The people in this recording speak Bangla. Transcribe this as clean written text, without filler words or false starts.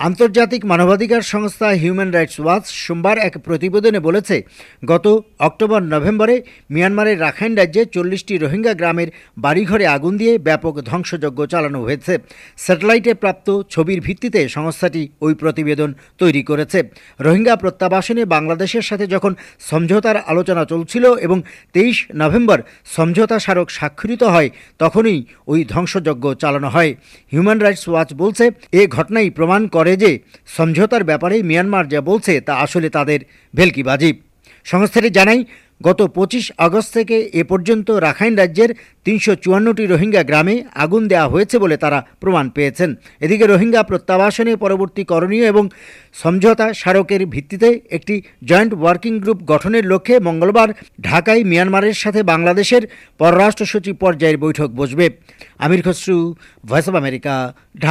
আন্তর্জাতিক মানবাধিকার সংস্থা হিউম্যান রাইটস ওয়াচ সোমবার এক প্রতিবেদনে বলেছে, গত অক্টোবর-নভেম্বরে মিয়ানমারের রাখাইন রাজ্যে 40টি রোহিঙ্গা গ্রামের বাড়িঘরে আগুন দিয়ে ব্যাপক ধ্বংসযজ্ঞ চালানো হয়েছে। স্যাটেলাইটে প্রাপ্ত ছবির ভিত্তিতে সংস্থাটি ওই প্রতিবেদন তৈরি করেছে। রোহিঙ্গা প্রত্যাবাসনে বাংলাদেশের সাথে যখন সমঝোতার আলোচনা চলছিল এবং 23 নভেম্বর সমঝোতা স্মারক স্বাক্ষরিত হয়, তখনই ওই ধ্বংসযজ্ঞ চালানো হয়। হিউম্যান রাইটস ওয়াচ বলছে, এ ঘটনাই প্রমাণ করে যে সমঝোতার ব্যাপারে মিয়ানমার যা বলছে তা আসলে তাদের ভেলকিবাজি। সংস্থাটি জানায়, গত 25 আগস্ট থেকে এ পর্যন্ত রাখাইন রাজ্যের 354টি রোহিঙ্গা গ্রামে আগুন দেওয়া হয়েছে বলে তারা প্রমাণ পেয়েছেন। এদিকে রোহিঙ্গা প্রত্যাবাসনে পরবর্তী করণীয় এবং সমঝোতা স্মারকের ভিত্তিতে একটি জয়েন্ট ওয়ার্কিং গ্রুপ গঠনের লক্ষ্যে মঙ্গলবার ঢাকায় মিয়ানমারের সাথে বাংলাদেশের পররাষ্ট্র সচিব পর্যায়ের বৈঠক বসবে। Amir Khasru, voice of America, Dhaka.